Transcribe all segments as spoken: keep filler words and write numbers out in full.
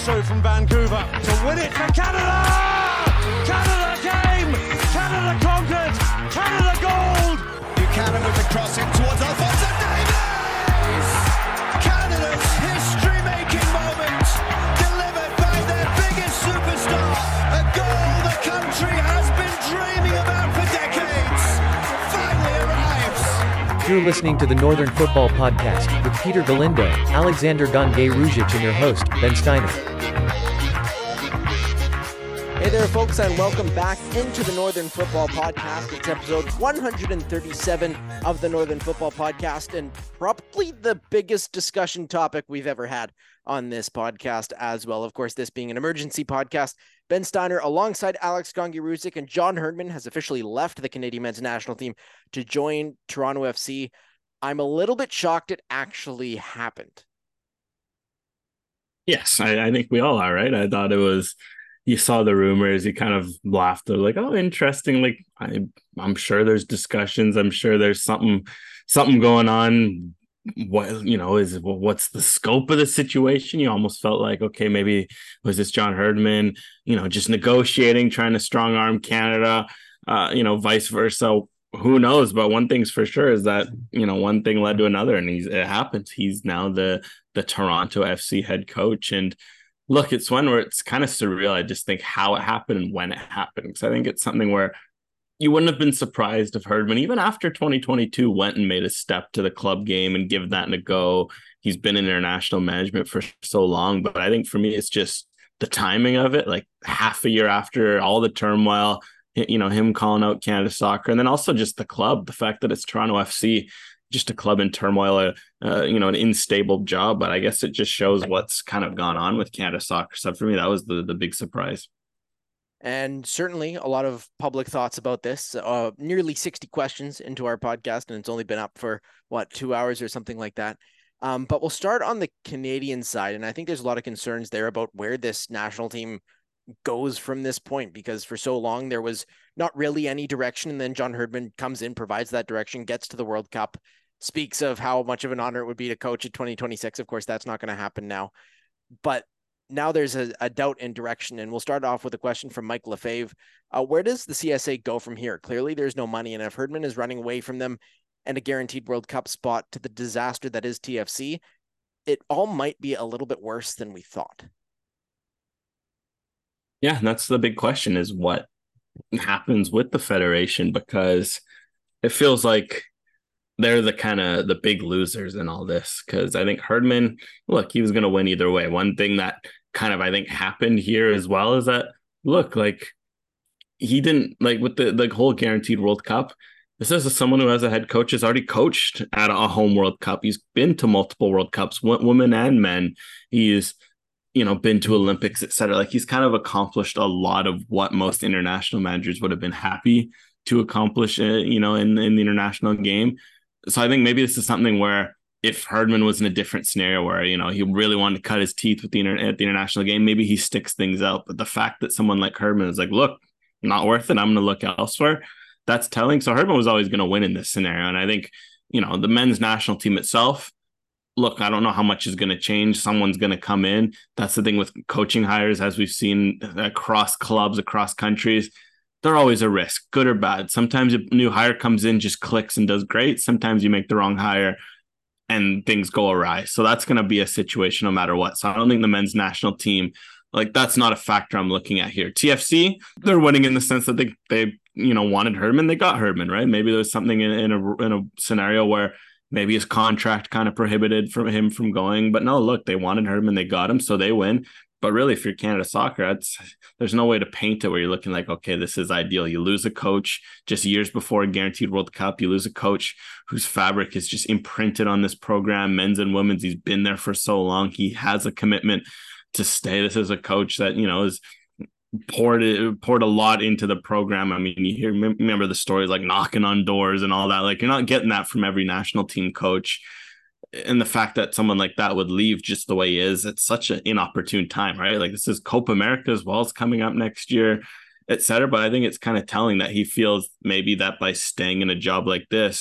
through from Vancouver to win it for Canada! Canada came! Canada conquered! Canada gold! Buchanan with the crossing towards Alphonso Davies! Canada's history-making moment delivered by their biggest superstar. A goal the country has been dreaming about for decades. Finally arrives. You're listening to the Northern Football Podcast with Peter Galindo, Alexander Gongai-Ruzic, and your host, Ben Steiner. Hey there, folks, and welcome back into the Northern Football Podcast. It's episode one hundred thirty-seven of the Northern Football Podcast, and probably the biggest discussion topic we've ever had on this podcast as well. Of course, this being an emergency podcast, Ben Steiner, alongside Alex Gongai-Ruzic, and John Herdman, has officially left the Canadian men's national team to join Toronto F C. I'm a little bit shocked it actually happened. Yes, I, I think we all are, right? I thought it was, you saw the rumors, you kind of laughed. They're like, oh, interesting. Like, I, I'm sure there's discussions. I'm sure there's something, something going on. What, you know, is what's the scope of the situation? You almost felt like, okay, maybe was this John Herdman, you know, just negotiating, trying to strong arm Canada, uh, you know, vice versa. Who knows? But one thing's for sure is that, you know, one thing led to another, and he's, it happens. He's now the, the Toronto F C head coach. And look, it's one where it's kind of surreal. I just think how it happened and when it happened. Because I think it's something where you wouldn't have been surprised if Herdman, even after twenty twenty-two, went and made a step to the club game and give that a go. He's been in international management for so long. But I think for me, it's just the timing of it, like half a year after all the turmoil, you know, him calling out Canada Soccer, and then also just the club, the fact that it's Toronto F C, just a club in turmoil, uh, you know, an unstable job. But I guess it just shows what's kind of gone on with Canada Soccer. So for me, that was the, the big surprise. And certainly a lot of public thoughts about this, uh, nearly sixty questions into our podcast, and it's only been up for, what, two hours or something like that. Um, but we'll start on the Canadian side, and I think there's a lot of concerns there about where this national team goes from this point, because for so long there was not really any direction, and then John Herdman comes in, provides that direction, gets to the World Cup, speaks of how much of an honor it would be to coach at twenty twenty-six. Of course, that's not going to happen now. But now there's a, a doubt in direction, and we'll start off with a question from Mike Lefebvre. Uh, where does the C S A go from here? Clearly, there's no money, and if Herdman is running away from them and a guaranteed World Cup spot to the disaster that is T F C, it all might be a little bit worse than we thought. Yeah, that's the big question, is what happens with the federation, because it feels like they're the kind of the big losers in all this. Because I think Herdman, look, he was going to win either way. One thing that kind of, I think, happened here as well is that, look, like he didn't, like with the, the whole guaranteed World Cup, this is someone who, as a head coach, has already coached at a home World Cup. He's been to multiple World Cups, women and men. He's, you know, been to Olympics, et cetera. Like, he's kind of accomplished a lot of what most international managers would have been happy to accomplish, uh, you know, in, in the international game. So I think maybe this is something where if Herdman was in a different scenario where, you know, he really wanted to cut his teeth with the inter- at the international game, maybe he sticks things out. But the fact that someone like Herdman is like, look, not worth it, I'm going to look elsewhere, that's telling. So Herdman was always going to win in this scenario. And I think, you know, the men's national team itself, look, I don't know how much is going to change. Someone's going to come in. That's the thing with coaching hires, as we've seen across clubs, across countries. They're always a risk, good or bad. Sometimes a new hire comes in, just clicks and does great. Sometimes you make the wrong hire and things go awry. So that's going to be a situation no matter what. So I don't think the men's national team, like, that's not a factor I'm looking at here. T F C, they're winning in the sense that they, they you know, wanted Herdman. They got Herdman, right? Maybe there was something in, in, a, in a scenario where maybe his contract kind of prohibited from him from going. But no, look, they wanted Herdman, they got him, so they win. But really, if you're Canada Soccer, that's, there's no way to paint it where you're looking like, okay, this is ideal. You lose a coach just years before a guaranteed World Cup. You lose a coach whose fabric is just imprinted on this program, men's and women's. He's been there for so long. He has a commitment to stay. This is a coach that, you know, is poured poured a lot into the program. I mean, you hear, remember the stories like knocking on doors and all that. Like, you're not getting that from every national team coach. And the fact that someone like that would leave just the way he is, it's such an inopportune time, right? Like, this is Copa America as well as coming up next year, et cetera. But I think it's kind of telling that he feels maybe that by staying in a job like this,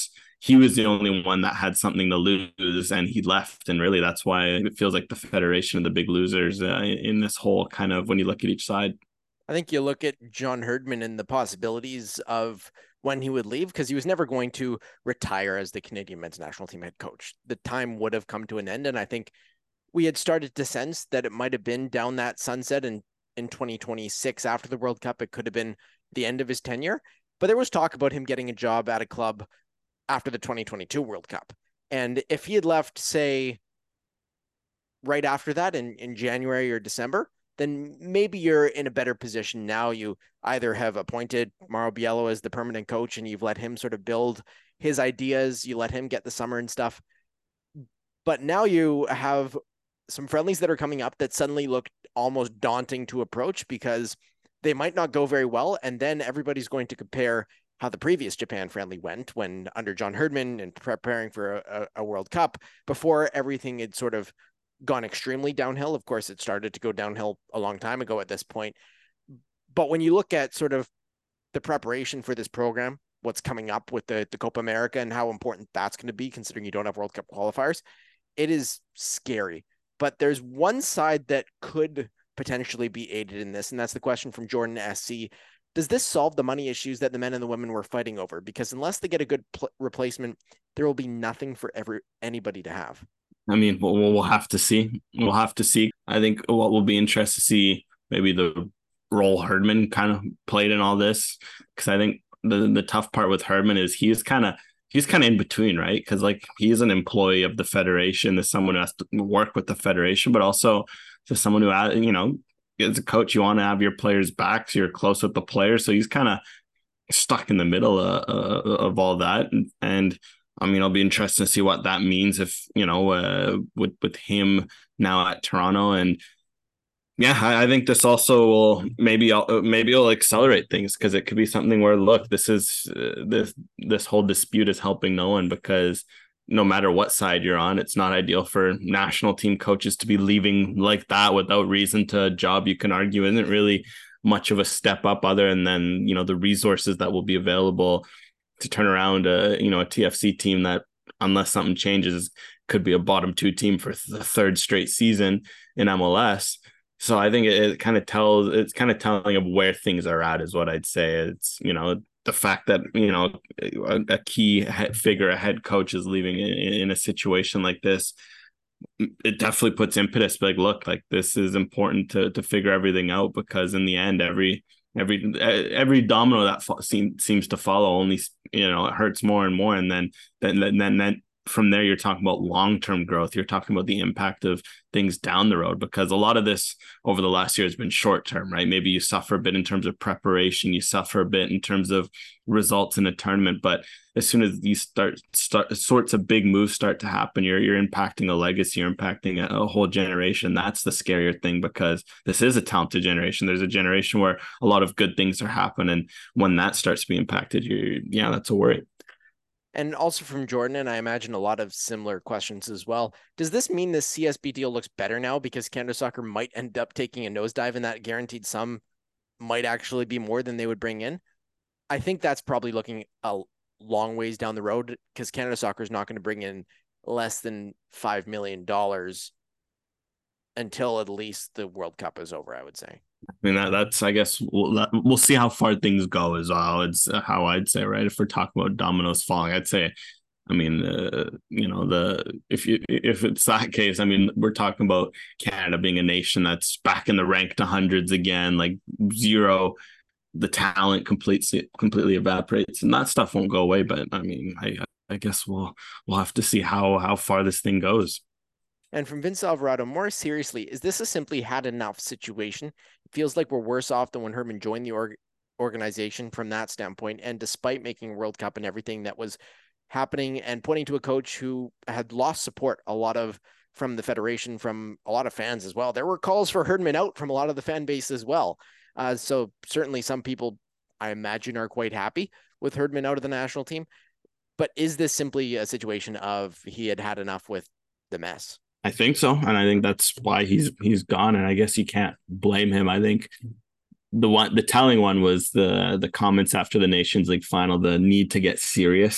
he was the only one that had something to lose, and he left. And really, that's why it feels like the federation of the big losers uh, in this whole kind of, when you look at each side. I think you look at John Herdman and the possibilities of when he would leave, because he was never going to retire as the Canadian men's national team head coach. The time would have come to an end. And I think we had started to sense that it might have been down that sunset in, in twenty twenty-six after the World Cup. It could have been the end of his tenure, but there was talk about him getting a job at a club after the twenty twenty-two World Cup. And if he had left, say, right after that in, in January or December, then maybe you're in a better position now. You either have appointed Mauro Biello as the permanent coach and you've let him sort of build his ideas, you let him get the summer and stuff. But now you have some friendlies that are coming up that suddenly look almost daunting to approach because they might not go very well. And then everybody's going to compare how the previous Japan friendly went when under John Herdman and preparing for a, a World Cup before everything had sort of gone extremely downhill. Of course, it started to go downhill a long time ago at this point. But when you look at sort of the preparation for this program, what's coming up with the, the Copa America and how important that's going to be, considering you don't have World Cup qualifiers, it is scary. But there's one side that could potentially be aided in this, and that's the question from Jordan S C. Does this solve the money issues that the men and the women were fighting over? Because unless they get a good pl- replacement, there will be nothing for every anybody to have. I mean, we'll, we'll have to see. We'll have to see. I think what will be interesting to see maybe the role Herdman kind of played in all this, because I think the the tough part with Herdman is he's kind of he's kind of in between, right? Because like he's an employee of the federation, there's someone who has to work with the federation, but also there's someone who, you know, as a coach, you want to have your players back, so you're close with the players. So he's kind of stuck in the middle of, uh, of all that, and, and I mean, it'll be interesting to see what that means if, you know, uh, with, with him now at Toronto. And yeah, I, I think this also will maybe, maybe it'll accelerate things, because it could be something where, look, this is uh, this, this whole dispute is helping no one, because no matter what side you're on, it's not ideal for national team coaches to be leaving like that without reason to a job you can argue isn't really much of a step up, other than, you know, the resources that will be available to turn around a, you know, a T F C team that, unless something changes, could be a bottom two team for the third straight season in M L S. So I think it, it kind of tells, it's kind of telling of where things are at, is what I'd say. It's, you know, the fact that, you know, a, a key head figure, a head coach is leaving in, in a situation like this, it definitely puts impetus. But like, look, like this is important to to figure everything out, because in the end, every every every domino that fo- seem, seems to follow only, you know, it hurts more and more. And then then then then from there, you're talking about long-term growth. You're talking about the impact of things down the road, because a lot of this over the last year has been short-term, right? Maybe you suffer a bit in terms of preparation, you suffer a bit in terms of results in a tournament, but as soon as these start, start sorts of big moves start to happen, you're you're impacting a legacy, you're impacting a, a whole generation. That's the scarier thing, because this is a talented generation. There's a generation where a lot of good things are happening. When that starts to be impacted, you're yeah, that's a worry. And also from Jordan, and I imagine a lot of similar questions as well. Does this mean the C S B deal looks better now because Canada Soccer might end up taking a nosedive, and that guaranteed sum might actually be more than they would bring in? I think that's probably looking a long ways down the road, because Canada Soccer is not going to bring in less than five million dollars until at least the World Cup is over, I would say. I mean, that, that's, I guess, we'll, we'll see how far things go as well. It's how I'd say, right? If we're talking about dominoes falling, I'd say, I mean, uh, you know, the if you if it's that case, I mean, we're talking about Canada being a nation that's back in the ranked hundreds again, like zero, the talent completely completely evaporates, and that stuff won't go away. But I mean, I I guess we'll we'll have to see how how far this thing goes. And from Vince Alvarado, more seriously, is this a simply had enough situation? It feels like we're worse off than when Herdman joined the org- organization from that standpoint. And despite making World Cup and everything that was happening, and pointing to a coach who had lost support a lot of from the federation, from a lot of fans as well. There were calls for Herdman out from a lot of the fan base as well. Uh, so certainly some people, I imagine, are quite happy with Herdman out of the national team. But is this simply a situation of he had had enough with the mess? I think so, and I think that's why he's he's gone. And I guess you can't blame him. I think the one, the telling one was the the comments after the Nations League final, the need to get serious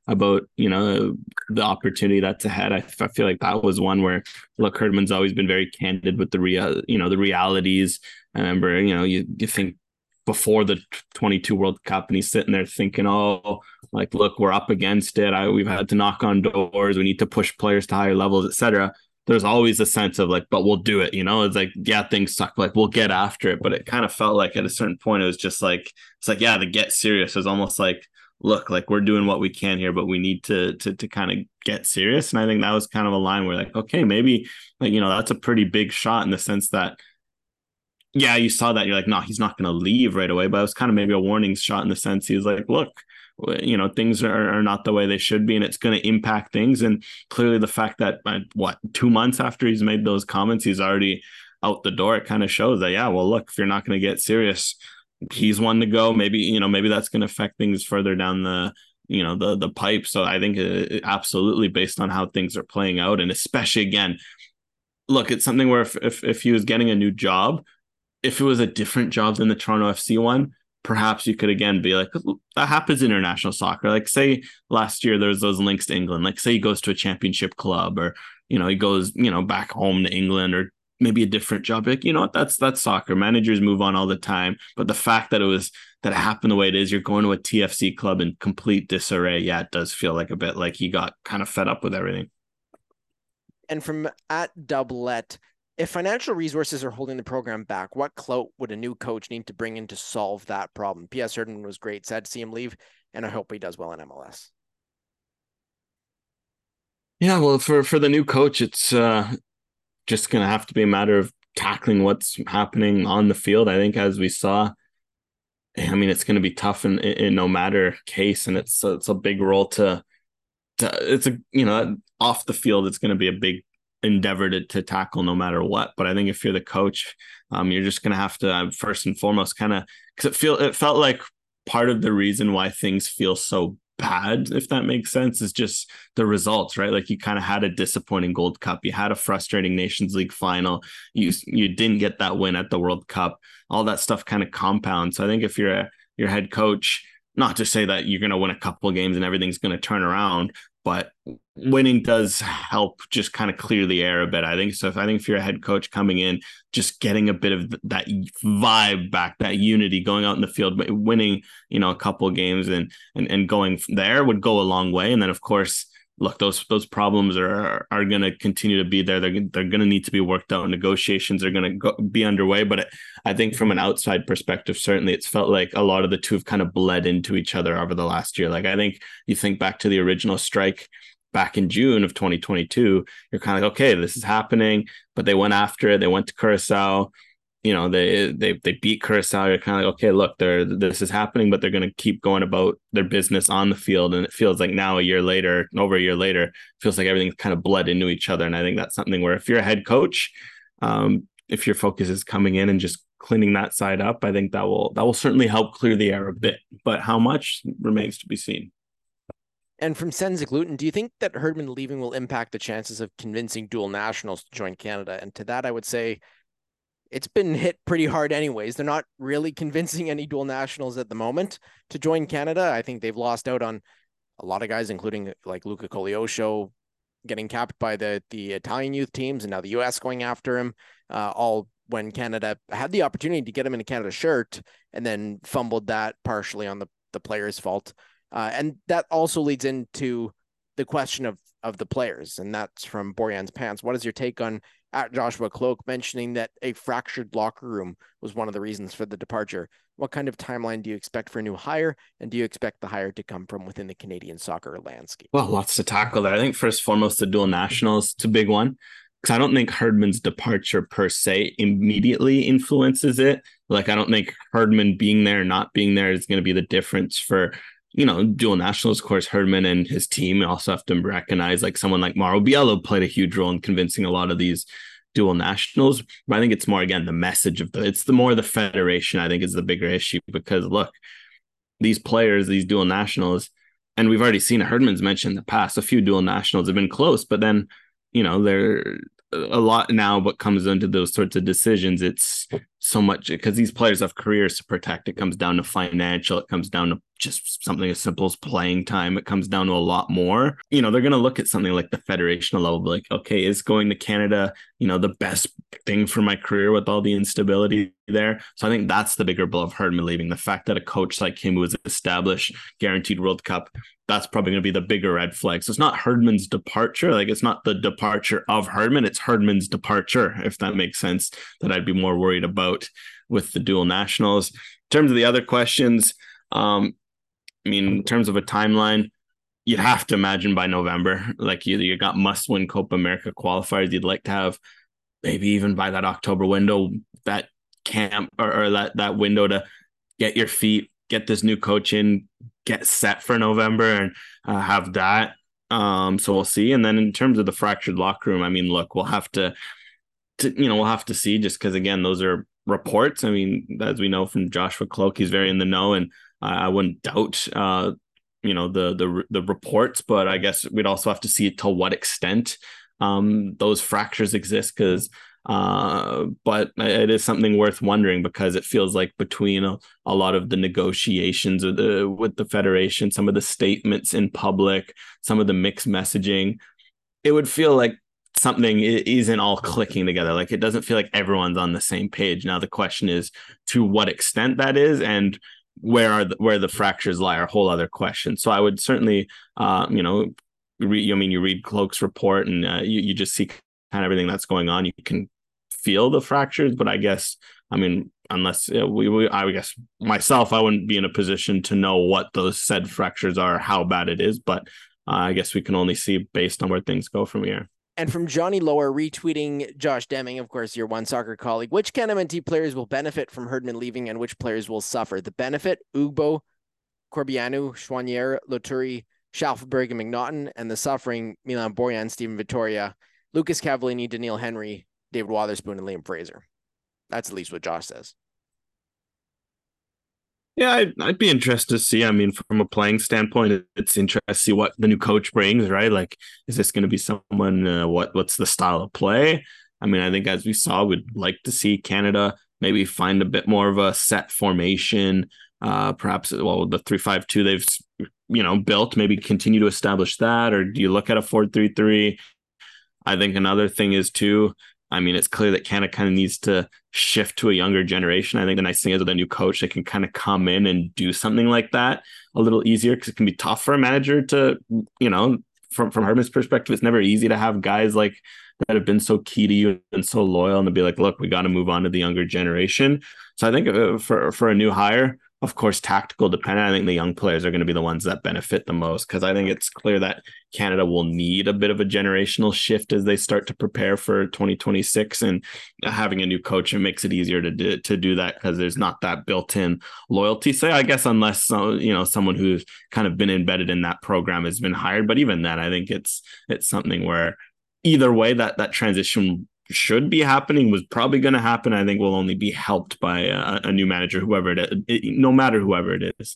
about, you know, the opportunity that's ahead. I, I feel like that was one where, look, Herdman's always been very candid with the real, you know, the realities. I remember, you know, you, you think before the twenty-two World Cup and he's sitting there thinking, oh, like, look, we're up against it. I, we've had to knock on doors. We need to push players to higher levels, et cetera. There's always a sense of like, but we'll do it. You know, it's like, yeah, things suck. Like, we'll get after it. But it kind of felt like at a certain point, it was just like, it's like, yeah, the get serious is almost like, look, like we're doing what we can here, but we need to, to, to kind of get serious. And I think that was kind of a line where like, okay, maybe like, you know, that's a pretty big shot in the sense that, yeah, you saw that. You're like, no, he's not going to leave right away. But it was kind of maybe a warning shot in the sense he was like, look, you know, things are, are not the way they should be, and it's going to impact things. And clearly the fact that, uh, what, two months after he's made those comments, he's already out the door. It kind of shows that, yeah, well, look, if you're not going to get serious, he's one to go. Maybe, you know, maybe that's going to affect things further down the, you know, the, the pipe. So I think it, it absolutely based on how things are playing out. And especially, again, look, it's something where if, if, if he was getting a new job, if it was a different job than the Toronto F C one, perhaps you could again be like, that happens in international soccer. Like, say last year there was those links to England. Like, say he goes to a championship club, or, you know, he goes, you know, back home to England, or maybe a different job. Like, you know what, that's that's soccer. Managers move on all the time. But the fact that it was that it happened the way it is, you're going to a T F C club in complete disarray. Yeah, it does feel like a bit like he got kind of fed up with everything. And from at Doublet, if financial resources are holding the program back, what clout would a new coach need to bring in to solve that problem? P S Herdman was great. Sad to see him leave, and I hope he does well in M L S. Yeah, well, for, for the new coach, it's uh, just going to have to be a matter of tackling what's happening on the field. I think, as we saw, I mean, it's going to be tough in, in no matter case, and it's it's a big role to, to it's a, you know, off the field, it's going to be a big endeavor to, to tackle no matter what. But I think if you're the coach, um, you're just going to have to uh, first and foremost kind of, because it feel it felt like part of the reason why things feel so bad, if that makes sense, is just the results, right? Like, you kind of had a disappointing Gold Cup, you had a frustrating Nations League final, you you didn't get that win at the World Cup, all that stuff kind of compounds. So I think if you're a your head coach, not to say that you're going to win a couple of games and everything's going to turn around, but winning does help just kind of clear the air a bit, I think. So if I think if you're a head coach coming in, just getting a bit of that vibe back, that unity, going out in the field, but winning, you know, a couple of games and and and going there would go a long way. And then, of course, look, those those problems are are going to continue to be there. They're they're going to need to be worked out. Negotiations are going to be underway. But it, I think from an outside perspective, certainly it's felt like a lot of the two have kind of bled into each other over the last year. Like, I think you think back to the original strike back in June of twenty twenty-two, you're kind of like, okay, this is happening, but they went after it. They went to Curacao. You know, they they they beat Curacao. You're kind of like, okay, look, they're this is happening, but they're going to keep going about their business on the field. And it feels like now, a year later, over a year later, it feels like everything's kind of bled into each other. And I think that's something where if you're a head coach, um, if your focus is coming in and just cleaning that side up, I think that will that will certainly help clear the air a bit. But how much remains to be seen. And from Senzik Luton, do you think that Herdman leaving will impact the chances of convincing dual nationals to join Canada? And to that, I would say it's been hit pretty hard anyways. They're not really convincing any dual nationals at the moment to join Canada. I think they've lost out on a lot of guys, including like Luca Coglioscio getting capped by the, the Italian youth teams, and now the U S going after him, uh, all when Canada had the opportunity to get him in a Canada shirt and then fumbled that partially on the, the player's fault. Uh, and that also leads into the question of, of the players, and that's from Borjan's Pants. What is your take on at Joshua Cloak mentioning that a fractured locker room was one of the reasons for the departure? What kind of timeline do you expect for a new hire, and do you expect the hire to come from within the Canadian soccer landscape? Well, lots to tackle there. I think first and foremost, the dual nationals, it's a big one, because I don't think Herdman's departure per se immediately influences it. Like, I don't think Herdman being there, not being there is going to be the difference for, you know, dual nationals. Of course, Herdman and his team also have to recognize, like, someone like Mauro Biello played a huge role in convincing a lot of these dual nationals. But I think it's more, again, the message of the, it's the more the federation, I think, is the bigger issue, because look, these players, these dual nationals, and we've already seen it, Herdman's mentioned in the past, a few dual nationals have been close, but then, you know, they're a lot now, what comes into those sorts of decisions, it's so much because these players have careers to protect. It comes down to financial, it comes down to just something as simple as playing time. It comes down to a lot more. You know, they're going to look at something like the federational level, like, okay, is going to Canada, you know, the best thing for my career with all the instability there? So I think that's the bigger blow of Herdman leaving. The fact that a coach like him who was established, guaranteed World Cup, that's probably going to be the bigger red flag. So it's not Herdman's departure. Like, it's not the departure of Herdman. It's Herdman's departure, if that makes sense, that I'd be more worried about with the dual nationals. In terms of the other questions, um, I mean, in terms of a timeline, you'd have to imagine by November, like you, you got must-win Copa America qualifiers. You'd like to have maybe even by that October window, that camp or, or that, that window to get your feet, get this new coach in, get set for November and uh, have that. Um, so we'll see. And then in terms of the fractured locker room, I mean, look, we'll have to, to you know, we'll have to see, just because, again, those are reports. I mean, as we know from Joshua Cloak, he's very in the know, and I wouldn't doubt, uh, you know, the the the reports, but I guess we'd also have to see to what extent um, those fractures exist. Because, uh, but it is something worth wondering, because it feels like between a, a lot of the negotiations with the with the federation, some of the statements in public, some of the mixed messaging, it would feel like something isn't all clicking together. Like, it doesn't feel like everyone's on the same page. Now the question is to what extent that is, and where are the, where the fractures lie are a whole other question. So I would certainly, uh, you know, re- I mean, you read Cloak's report, and uh, you, you just see kind of everything that's going on. You can feel the fractures, but I guess, I mean, unless uh, we, we, I guess myself, I wouldn't be in a position to know what those said fractures are, how bad it is. But uh, I guess we can only see based on where things go from here. And from Johnny Lower retweeting Josh Deming, of course, your One Soccer colleague, which Can M N T players will benefit from Herdman leaving and which players will suffer? The benefit, Ugbo, Corbianu, Chouanier, Loturi, Schalfenberg, and McNaughton, and the suffering, Milan Borjan, Steven Vittoria, Lucas Cavallini, Daniil Henry, David Wotherspoon, and Liam Fraser. That's at least what Josh says. Yeah, I'd, I'd be interested to see. I mean, from a playing standpoint, it's interesting to see what the new coach brings, right? Like, is this going to be someone, uh, what what's the style of play? I mean, I think as we saw, we'd like to see Canada maybe find a bit more of a set formation, uh, perhaps, well, the three five two they've, you know, built, maybe continue to establish that, or do you look at a four three three? I think another thing is, too, I mean, it's clear that Canada kind of needs to shift to a younger generation. I think the nice thing is with a new coach, they can kind of come in and do something like that a little easier, because it can be tough for a manager to, you know, from, from Herdman's perspective, it's never easy to have guys like that have been so key to you and so loyal, and to be like, look, we got to move on to the younger generation. So I think for, for a new hire, of course, tactical dependent, I think the young players are going to be the ones that benefit the most, because I think it's clear that Canada will need a bit of a generational shift as they start to prepare for twenty twenty-six, and having a new coach, it makes it easier to do, to do that, because there's not that built-in loyalty. So I guess unless, you know, someone who's kind of been embedded in that program has been hired, but even then, I think it's it's something where either way that that transition should be happening, was probably going to happen. I think will only be helped by a, a new manager, whoever it is, it, no matter whoever it is.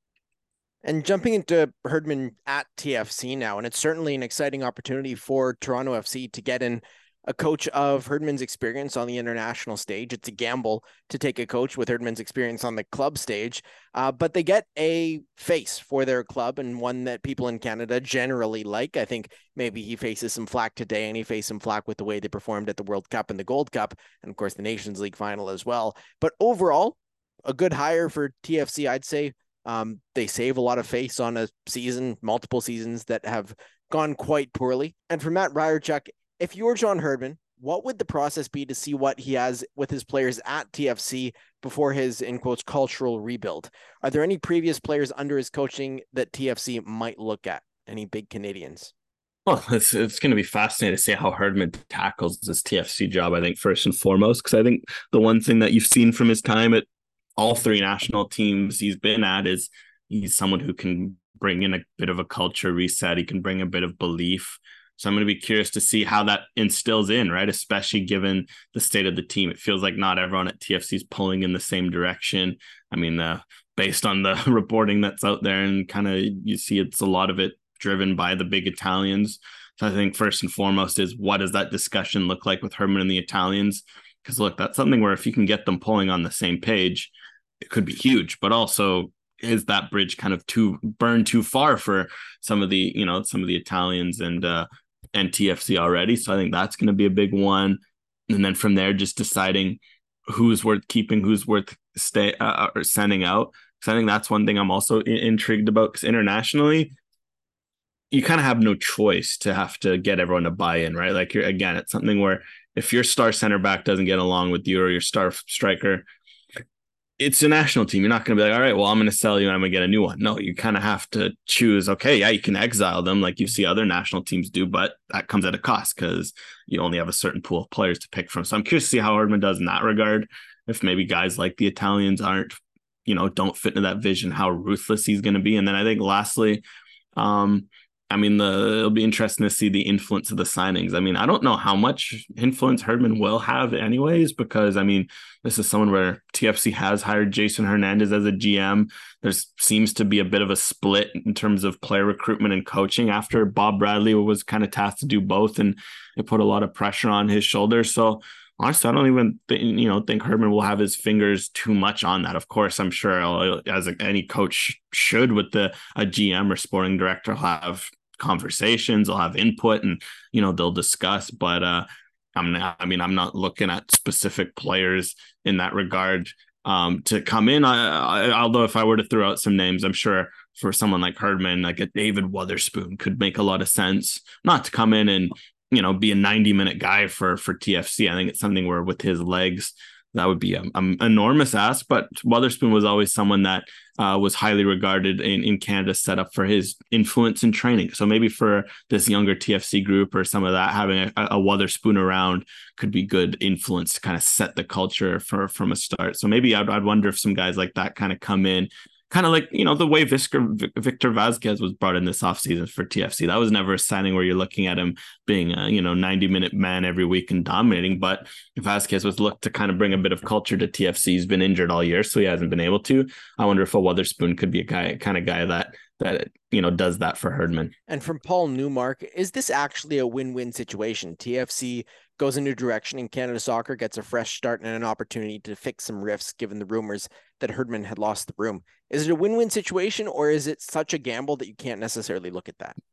And jumping into Herdman at T F C now, and it's certainly an exciting opportunity for Toronto F C to get in a coach of Herdman's experience on the international stage. It's a gamble to take a coach with Herdman's experience on the club stage, uh, but they get a face for their club, and one that people in Canada generally like. I think maybe he faces some flack today, and he faced some flack with the way they performed at the World Cup and the Gold Cup, and of course the Nations League final as well. But overall, a good hire for T F C, I'd say. Um, they save a lot of face on a season, multiple seasons that have gone quite poorly. And for Matt Ryerchuk, if you're John Herdman, what would the process be to see what he has with his players at T F C before his, in quotes, cultural rebuild? Are there any previous players under his coaching that T F C might look at? Any big Canadians? Well, it's it's going to be fascinating to see how Herdman tackles this T F C job, I think, first and foremost, because I think the one thing that you've seen from his time at all three national teams he's been at is he's someone who can bring in a bit of a culture reset. He can bring a bit of belief. So I'm going to be curious to see how that instills in, right? Especially given the state of the team. It feels like not everyone at T F C is pulling in the same direction. I mean, uh, based on the reporting that's out there, and kind of you see it's a lot of it driven by the big Italians. So I think first and foremost is, what does that discussion look like with Herdman and the Italians? Because look, that's something where if you can get them pulling on the same page, it could be huge. But also, is that bridge kind of too burned too far for some of the, you know, some of the Italians and uh, and T F C already? So I think that's going to be a big one. And then from there, just deciding who's worth keeping, who's worth stay uh, or sending out. Because I think that's one thing I'm also I- intrigued about. Because internationally, you kind of have no choice to have to get everyone to buy in, right? Like, you're, again, it's something where if your star center back doesn't get along with you or your star striker, it's a national team. You're not going to be like, all right, well, I'm going to sell you and I'm going to get a new one. No, you kind of have to choose. Okay, yeah, you can exile them like you see other national teams do, but that comes at a cost because you only have a certain pool of players to pick from. So I'm curious to see how Herdman does in that regard. If maybe guys like the Italians aren't, you know, don't fit into that vision, how ruthless he's going to be. And then I think lastly, um, I mean, the it'll be interesting to see the influence of the signings. I mean, I don't know how much influence Herdman will have anyways, because I mean, this is someone where T F C has hired Jason Hernandez as a G M. There seems to be a bit of a split in terms of player recruitment and coaching after Bob Bradley was kind of tasked to do both, and it put a lot of pressure on his shoulders. So honestly, I don't even th- you know think Herdman will have his fingers too much on that. Of course, I'm sure I'll, as a, any coach should with the a G M or sporting director, will have conversations, they'll have input, and you know they'll discuss. But uh, I'm not, I mean, I'm not looking at specific players in that regard um, to come in. I, I, although if I were to throw out some names, I'm sure for someone like Herdman, like a David Wotherspoon could make a lot of sense. Not to come in and you know, be a ninety minute guy for, for T F C. I think it's something where with his legs, that would be an enormous ask. But Wotherspoon was always someone that uh, was highly regarded in, in Canada, set up for his influence in training. So maybe for this younger T F C group or some of that, having a, a Wotherspoon around could be good influence to kind of set the culture for from a start. So maybe I'd, I'd wonder if some guys like that kind of come in, kind of like, you know, the way Victor, Victor Vazquez was brought in this offseason for T F C. That was never a signing where you're looking at him being a, you know, ninety minute man every week and dominating. But Vazquez was looked to kind of bring a bit of culture to T F C. He's been injured all year, so he hasn't been able to. I wonder if a Wotherspoon could be a guy, kind of guy that, that, you know, does that for Herdman. And from Paul Newmark, is this actually a win-win situation? T F C goes a new direction and Canada Soccer gets a fresh start and an opportunity to fix some rifts given the rumors that Herdman had lost the room. Is it a win-win situation, or is it such a gamble that you can't necessarily look at that?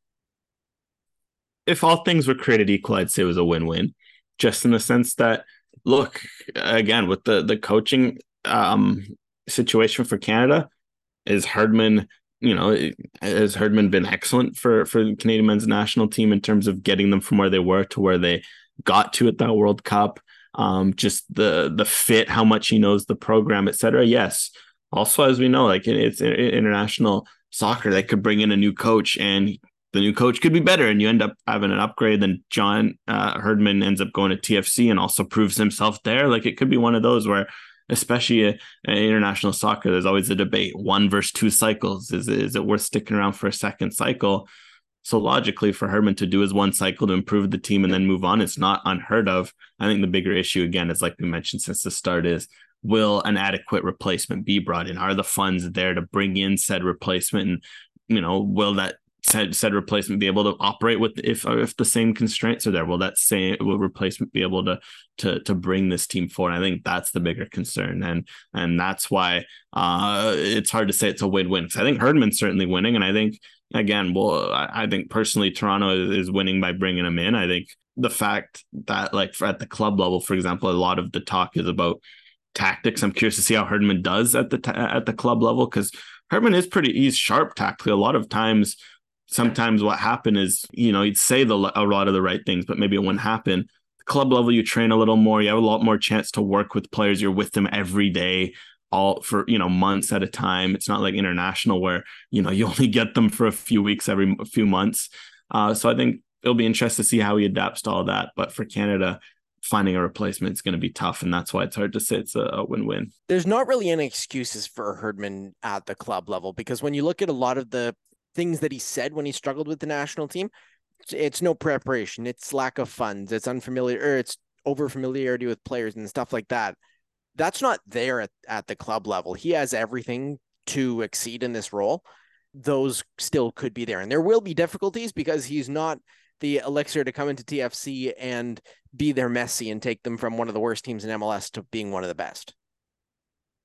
If all things were created equal, I'd say it was a win-win, just in the sense that, look, again, with the, the coaching um, situation for Canada, is Herdman, you know, has Herdman been excellent for, for the Canadian men's national team in terms of getting them from where they were to where they got to at that World Cup? Um, just the the fit, how much he knows the program, et cetera. Yes. Also, as we know, like it's international soccer, they could bring in a new coach and the new coach could be better, and you end up having an upgrade. Then John uh, Herdman ends up going to T F C and also proves himself there. Like it could be one of those where, especially in international soccer, there's always a debate: one versus two cycles. Is is it worth sticking around for a second cycle? So logically, for Herdman to do his one cycle to improve the team and then move on, it's not unheard of. I think the bigger issue, again, is like we mentioned since the start, is will an adequate replacement be brought in? Are the funds there to bring in said replacement? And, you know, will that said, said replacement be able to operate with if if the same constraints are there? Will that same will replacement be able to to to bring this team forward? I think that's the bigger concern, and and that's why uh, it's hard to say it's a win-win. Because I think Herdman's certainly winning, and I think. Again, well, I think personally, Toronto is winning by bringing him in. I think the fact that, like, at the club level, for example, a lot of the talk is about tactics. I'm curious to see how Herdman does at the ta- at the club level, because Herdman is pretty he's sharp tactically. A lot of times, sometimes what happened is, you know, he'd say the a lot of the right things, but maybe it wouldn't happen. The club level, you train a little more. You have a lot more chance to work with players. You're with them every day, all for, you know, months at a time. It's not like international where, you know, you only get them for a few weeks every few months. Uh, so I think it'll be interesting to see how he adapts to all that. But for Canada, finding a replacement is going to be tough. And that's why it's hard to say it's a, a win-win. There's not really any excuses for Herdman at the club level, because when you look at a lot of the things that he said when he struggled with the national team, it's, it's no preparation. It's lack of funds. It's unfamiliar, or it's over familiarity with players and stuff like that. That's not there at, at the club level. He has everything to exceed in this role. Those still could be there. And there will be difficulties because he's not the elixir to come into T F C and be their Messi and take them from one of the worst teams in M L S to being one of the best.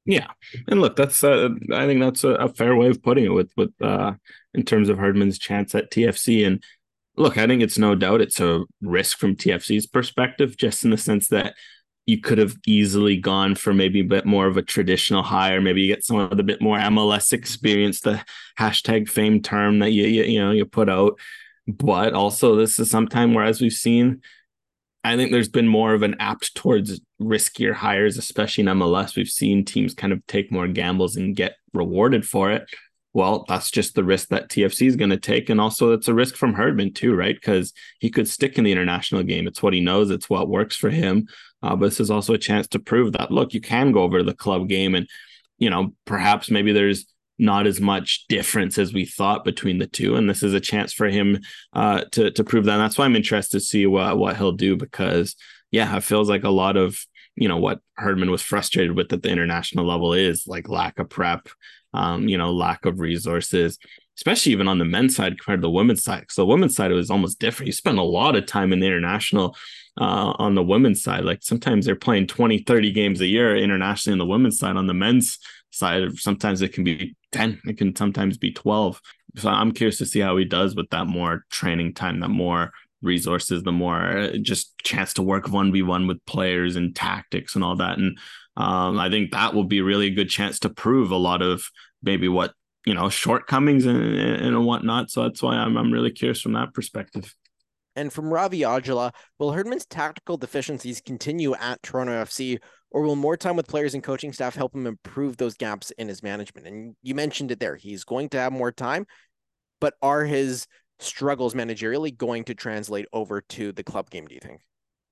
Yeah, and look, that's uh, I think that's a, a fair way of putting it with with uh, in terms of Herdman's chance at T F C. And look, I think it's no doubt it's a risk from T F C's perspective, just in the sense that you could have easily gone for maybe a bit more of a traditional hire. Maybe you get someone with a bit more M L S experience, the hashtag fame term that you you, you know you put out. But also, this is some time where, as we've seen, I think there's been more of an apt towards riskier hires, especially in M L S. We've seen teams kind of take more gambles and get rewarded for it. Well, that's just the risk that T F C is going to take. And also, it's a risk from Herdman, too, right? Because he could stick in the international game. It's what he knows, it's what works for him. Uh, but this is also a chance to prove that, look, you can go over to the club game and, you know, perhaps maybe there's not as much difference as we thought between the two. And this is a chance for him uh, to to prove that. And that's why I'm interested to see what, what he'll do, because, yeah, it feels like a lot of, you know, what Herdman was frustrated with at the international level is like lack of prep, um, you know, lack of resources, especially even on the men's side compared to the women's side. So the women's side, it was almost different. You spend a lot of time in the international uh, on the women's side. Like sometimes they're playing twenty, thirty games a year internationally on the women's side. On the men's side, sometimes it can be ten, it can sometimes be twelve. So I'm curious to see how he does with that more training time, that more resources, the more just chance to work one v one with players and tactics and all that. And um, I think that will be really a good chance to prove a lot of maybe what, you know, shortcomings and, and whatnot. So that's why I'm, I'm really curious from that perspective. And from Ravi Ajala, will Herdman's tactical deficiencies continue at Toronto F C, or will more time with players and coaching staff help him improve those gaps in his management? And you mentioned it there. He's going to have more time, but are his struggles managerially going to translate over to the club game, do you think?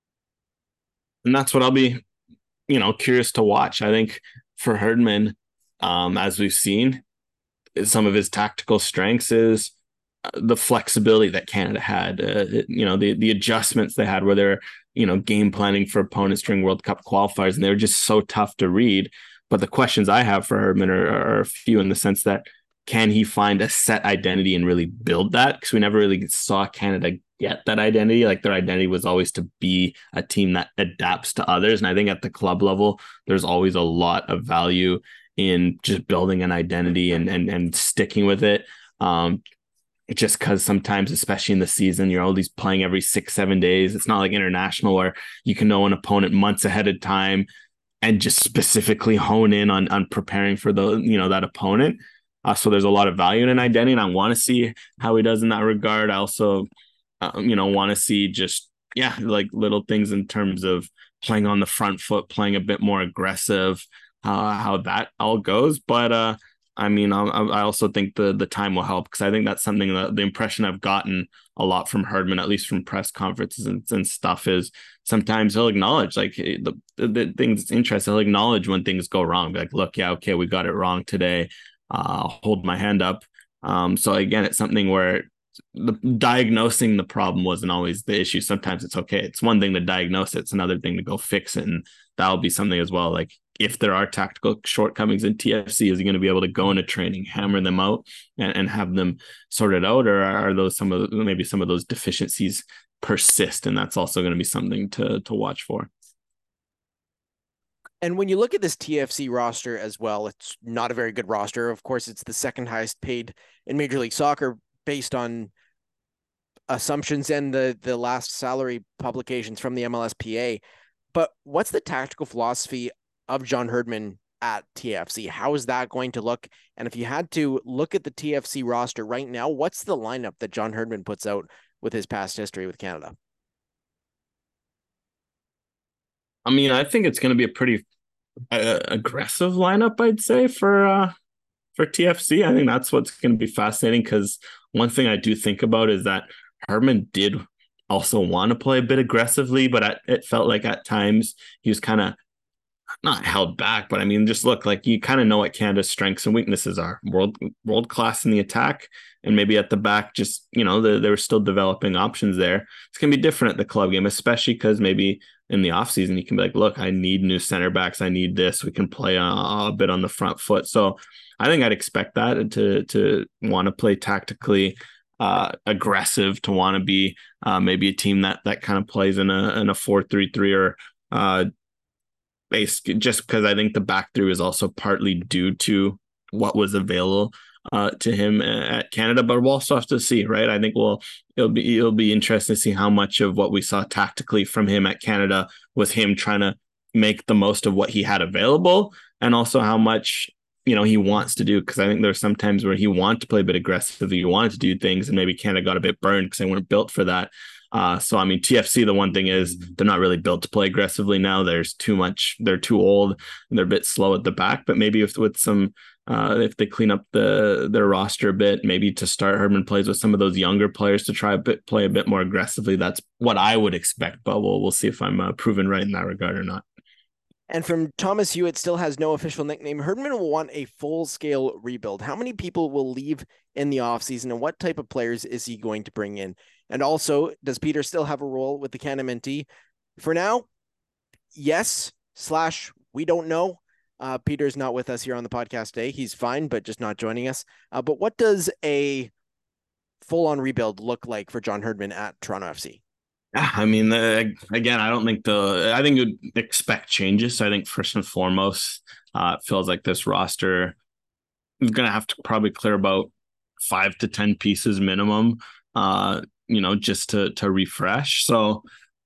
And that's what I'll be, you know, curious to watch. I think for Herdman, um, as we've seen, some of his tactical strengths is the flexibility that Canada had, uh, you know, the the adjustments they had where they're, you know, game planning for opponents during World Cup qualifiers, and they were just so tough to read. But the questions I have for Herdman are, are a few, in the sense that, can he find a set identity and really build that? Because we never really saw Canada get that identity. Like their identity was always to be a team that adapts to others. And I think at the club level, there's always a lot of value in just building an identity and and and sticking with it. Um, just because sometimes, especially in the season, you're always playing every six, seven days. It's not like international where you can know an opponent months ahead of time and just specifically hone in on, on preparing for the, you know, that opponent. Uh, so there's a lot of value in an identity, and I want to see how he does in that regard. I also, um, you know, want to see just, yeah, like little things in terms of playing on the front foot, playing a bit more aggressive, uh, how that all goes. But, uh, I mean, I, I also think the the time will help, because I think that's something that the impression I've gotten a lot from Herdman, at least from press conferences and, and stuff, is sometimes he'll acknowledge like the, the, the things interesting. He'll acknowledge when things go wrong. Be like, look, yeah, okay, we got it wrong today. Uh, hold my hand up. Um, so again, it's something where the diagnosing the problem wasn't always the issue. Sometimes it's okay. It's one thing to diagnose it. It's another thing to go fix it. And that'll be something as well. Like if there are tactical shortcomings in T F C, is he going to be able to go into training, hammer them out and, and have them sorted out? Or are those some of the, maybe some of those deficiencies persist? And that's also going to be something to, to watch for. And when you look at this T F C roster as well, it's not a very good roster. Of course, it's the second highest paid in Major League Soccer based on assumptions and the, the last salary publications from the M L S P A. But what's the tactical philosophy of John Herdman at T F C? How is that going to look? And if you had to look at the T F C roster right now, what's the lineup that John Herdman puts out with his past history with Canada? I mean, I think it's going to be a pretty uh, aggressive lineup, I'd say, for uh, for T F C. I think that's what's going to be fascinating, because one thing I do think about is that Herdman did also want to play a bit aggressively, but at, it felt like at times he was kind of not held back. But I mean, just look, like you kind of know what Canada's strengths and weaknesses are. World world class in the attack, and maybe at the back, just, you know, they, they were still developing options there. It's going to be different at the club game, especially because maybe in the offseason, you can be like, look, I need new center backs. I need this. We can play a, a bit on the front foot. So I think I'd expect that to, to want to play tactically uh, aggressive, to want to be uh, maybe a team that, that kind of plays in a, in a four three three or uh, basically just because I think the back three is also partly due to what was available uh, to him at Canada, but we'll also have to see, right? I think we'll it'll be it'll be interesting to see how much of what we saw tactically from him at Canada was him trying to make the most of what he had available, and also how much you know he wants to do. Because I think there's some times where he wanted to play a bit aggressively, he wanted to do things, and maybe Canada got a bit burned because they weren't built for that. Uh, so, I mean, T F C, the one thing is they're not really built to play aggressively now. There's too much, they're too old, and they're a bit slow at the back. But maybe if with some, uh, if they clean up the their roster a bit, maybe to start, Herdman plays with some of those younger players to try a bit, play a bit more aggressively. That's what I would expect, but we'll, we'll see if I'm uh, proven right in that regard or not. And from Thomas Hewitt, still has no official nickname. Herdman will want a full-scale rebuild. How many people will leave in the offseason, and what type of players is he going to bring in? And also, does Peter still have a role with the Can M N T? For now, yes, slash, we don't know. Uh, Peter's not with us here on the podcast today. He's fine, but just not joining us. Uh, but what does a full-on rebuild look like for John Herdman at Toronto F C? I mean, uh, again, I don't think the, I think you'd expect changes. So I think first and foremost, uh, it feels like this roster is going to have to probably clear about five to ten pieces minimum, uh, you know, just to, to refresh. So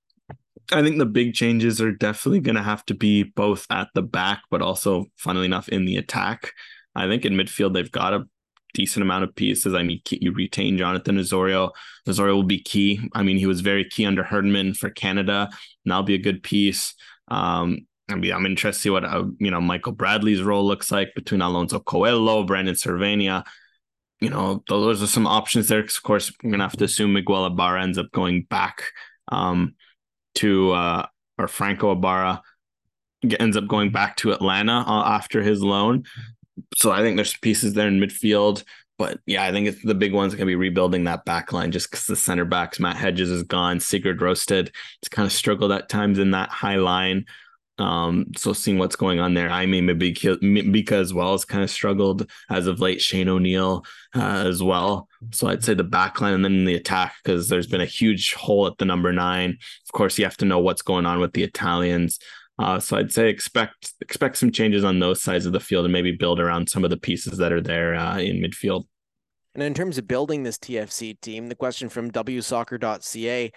I think the big changes are definitely going to have to be both at the back, but also, funnily enough, in the attack. I think in midfield, they've got a decent amount of pieces. I mean, you retain Jonathan Osorio. Osorio will be key. I mean, he was very key under Herdman for Canada, and that'll be a good piece. Um, I mean, I'm interested to see what, uh, you know, Michael Bradley's role looks like between Alonso Coelho, Brandon Cervania. You know, those are some options there. Of course, we're going to have to assume Miguel Ibarra ends up going back um, to, uh, or Franco Ibarra ends up going back to Atlanta uh, after his loan. So I think there's pieces there in midfield. But yeah, I think it's the big one's going to be rebuilding that back line just because the center backs, Matt Hedges is gone. Sigurd Rosted, it's kind of struggled at times in that high line. Um, so seeing what's going on there, I mean, maybe Mika as well has kind of struggled as of late. Shane O'Neill uh, as well. So I'd say the back line and then the attack, because there's been a huge hole at the number nine. Of course, you have to know what's going on with the Italians. Uh, so I'd say expect expect some changes on those sides of the field and maybe build around some of the pieces that are there uh, in midfield. And in terms of building this T F C team, the question from w soccer dot c a,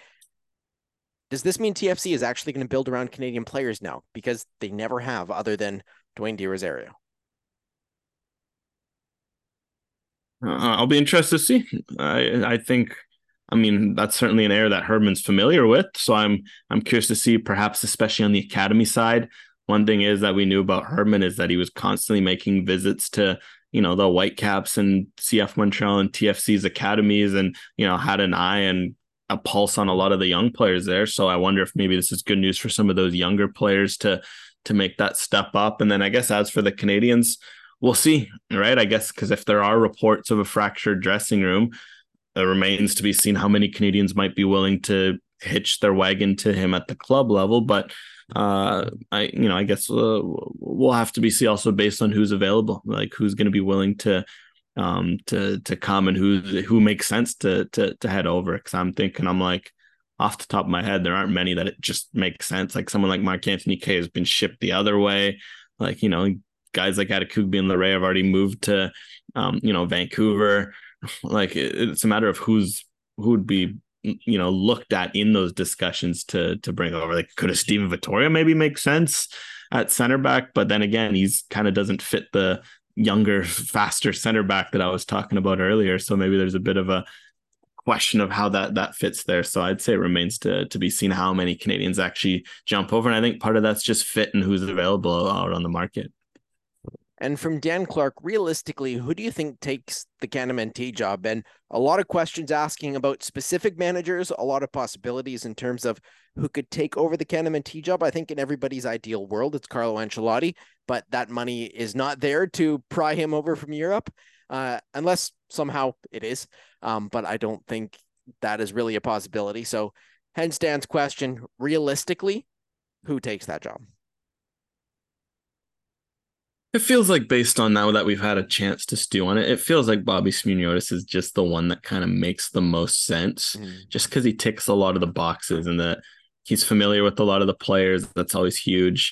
does this mean T F C is actually going to build around Canadian players now? Because they never have, other than Dwayne De Rosario. Uh, I'll be interested to see. I I think, I mean, that's certainly an area that Herdman's familiar with. So I'm I'm curious to see, perhaps especially on the academy side. One thing is that we knew about Herdman is that he was constantly making visits to, you know, the Whitecaps and C F Montreal and T F C's academies, and, you know, had an eye and a pulse on a lot of the young players there. So I wonder if maybe this is good news for some of those younger players to to make that step up. And then I guess as for the Canadians, we'll see, right? I guess because if there are reports of a fractured dressing room, it remains to be seen how many Canadians might be willing to hitch their wagon to him at the club level. But uh, I, you know, I guess uh, we'll have to be see also based on who's available, like who's going to be willing to um to to come and who who makes sense to to to head over. Because I'm thinking, I'm like, off the top of my head, there aren't many that it just makes sense. Like someone like Mark Anthony Kaye has been shipped the other way. Like, you know, guys like Adekugbe and Larray have already moved to um you know Vancouver. Like it, it's a matter of who's who would be, you know, looked at in those discussions to to bring over. Like, could a Steven Vittoria maybe make sense at center back? But then again, he's kind of doesn't fit the younger, faster center back that I was talking about earlier. So maybe there's a bit of a question of how that that fits there. So I'd say it remains to to be seen how many Canadians actually jump over. And I think part of that's just fit and who's available out on the market. And from Dan Clark, realistically, who do you think takes the Can M N T job? And a lot of questions asking about specific managers, a lot of possibilities in terms of who could take over the Can M N T job. I think in everybody's ideal world, it's Carlo Ancelotti, but that money is not there to pry him over from Europe, uh, unless somehow it is. Um, but I don't think that is really a possibility. So hence Dan's question, realistically, who takes that job? It feels like, based on now that we've had a chance to stew on it, it feels like Bobby Smyrniotis is just the one that kind of makes the most sense, mm. just because he ticks a lot of the boxes and that he's familiar with a lot of the players. That's always huge.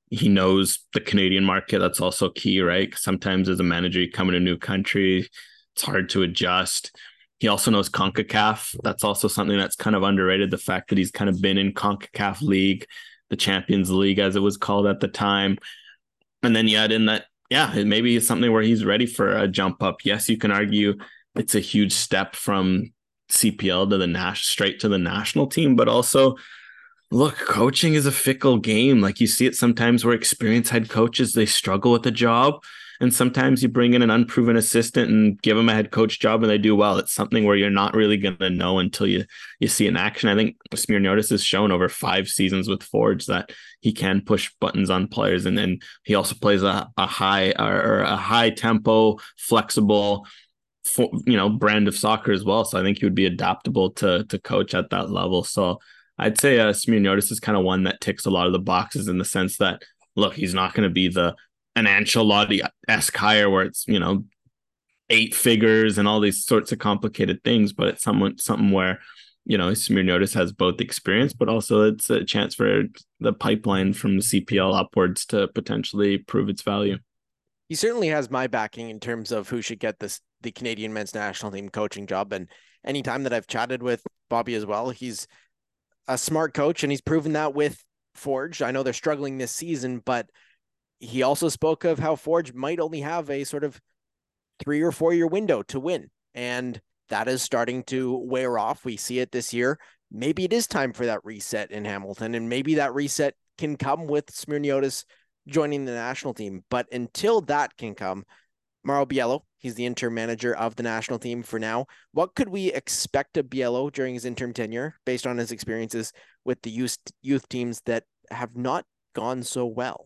he knows the Canadian market. That's also key, right? Sometimes as a manager, you come in a new country, it's hard to adjust. He also knows CONCACAF. That's also something that's kind of underrated. The fact that he's kind of been in CONCACAF League, the Champions League, as it was called at the time. And then you add in that, yeah, it maybe it's something where he's ready for a jump up. Yes, you can argue it's a huge step from C P L to the Nash straight to the national team, but also, look, coaching is a fickle game. Like you see it sometimes where experienced head coaches, they struggle with the job. And sometimes you bring in an unproven assistant and give them a head coach job and they do well. It's something where you're not really going to know until you you see it in action. I think Smirniotis has shown over five seasons with Forge that he can push buttons on players. And then he also plays a, a high or a high tempo, flexible, you know, brand of soccer as well. So I think he would be adaptable to to coach at that level. So I'd say uh, Smirniotis is kind of one that ticks a lot of the boxes in the sense that, look, he's not going to be the an Ancelotti-esque hire where it's, you know, eight figures and all these sorts of complicated things, but it's someone something where, you know, Smirniotis has both experience, but also it's a chance for the pipeline from the C P L upwards to potentially prove its value. He certainly has my backing in terms of who should get this the Canadian men's national team coaching job. And anytime that I've chatted with Bobby as well, he's a smart coach and he's proven that with Forge. I know they're struggling this season, but he also spoke of how Forge might only have a sort of three or four year window to win. And that is starting to wear off. We see it this year. Maybe it is time for that reset in Hamilton. And maybe that reset can come with Smirniotis joining the national team. But until that can come, Mauro Biello, he's the interim manager of the national team for now. What could we expect of Biello during his interim tenure based on his experiences with the youth, youth teams that have not gone so well?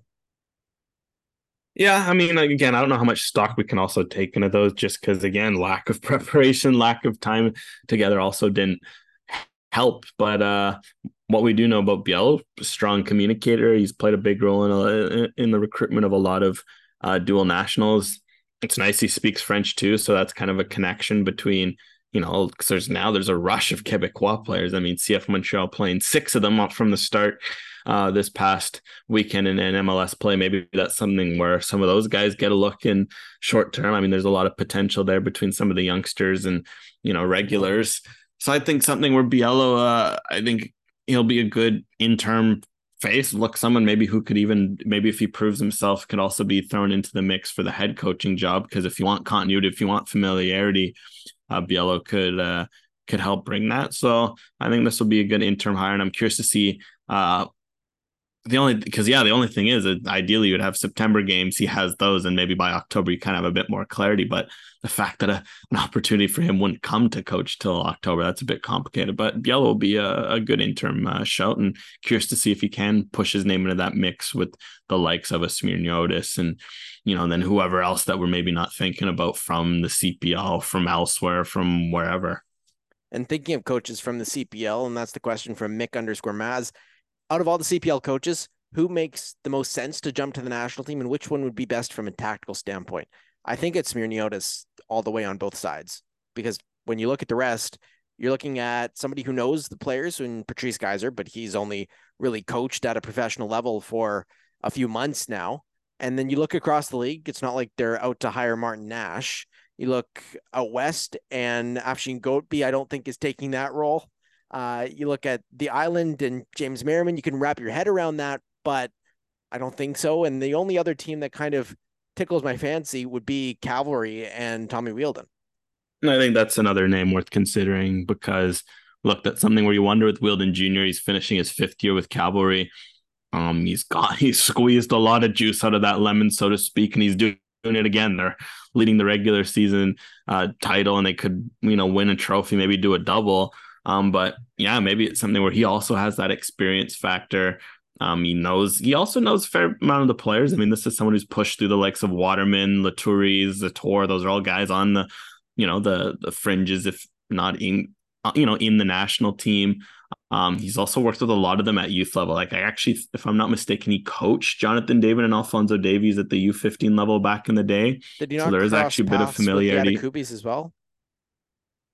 Yeah, I mean, again, I don't know how much stock we can also take into those just because, again, lack of preparation, lack of time together also didn't help. But uh, what we do know about Biello, strong communicator. He's played a big role in, a, in the recruitment of a lot of uh, dual nationals. It's nice he speaks French too, so that's kind of a connection between, you know, because there's now there's a rush of Quebecois players. I mean, C F Montreal playing six of them up from the start uh, this past weekend in an M L S play. Maybe that's something where some of those guys get a look in short term. I mean, there's a lot of potential there between some of the youngsters and, you know, regulars. So I think something where Biello, uh, I think he'll be a good interim face. Look, someone maybe who could even, maybe if he proves himself, could also be thrown into the mix for the head coaching job. Because if you want continuity, if you want familiarity, uh, Biello could uh, could help bring that. So I think this will be a good interim hire, and I'm curious to see. Uh, the only because yeah, the only thing is that ideally you would have September games. He has those, and maybe by October you kind of have a bit more clarity. But the fact that a, an opportunity for him wouldn't come to coach till October, that's a bit complicated. But Biello will be a, a good interim uh, shout, and curious to see if he can push his name into that mix with the likes of a Smirniotis and, you know, then whoever else that we're maybe not thinking about from the C P L, from elsewhere, from wherever. And thinking of coaches from the C P L, and that's the question from Mick underscore Maz. Out of all the C P L coaches, who makes the most sense to jump to the national team and which one would be best from a tactical standpoint? I think it's Smirniotis all the way on both sides, because when you look at the rest, you're looking at somebody who knows the players in Patrice Geyser, but he's only really coached at a professional level for a few months now. And then you look across the league, it's not like they're out to hire Martin Nash. You look out west and Afshin Goatby, I don't think is taking that role. Uh, you look at the island and James Merriman, you can wrap your head around that, but I don't think so. And the only other team that kind of tickles my fancy would be Cavalry and Tommy Wheeldon. And I think that's another name worth considering because, look, that's something where you wonder with Wheeldon Junior He's finishing his fifth year with Cavalry. Um, he's got he's squeezed a lot of juice out of that lemon, so to speak, and he's doing it again. They're leading the regular season uh, title, and they could, you know, win a trophy, maybe do a double. Um, but yeah, maybe it's something where he also has that experience factor. Um, he knows, he also knows a fair amount of the players. I mean, this is someone who's pushed through the likes of Waterman, Latouris, Zator. Those are all guys on the, you know, the the fringes, if not in, you know, in the national team. Um, he's also worked with a lot of them at youth level. Like I actually, if I'm not mistaken, he coached Jonathan David and Alfonso Davies at the U fifteen level back in the day. Did you not so there is actually a bit of familiarity with the Atakubis as well?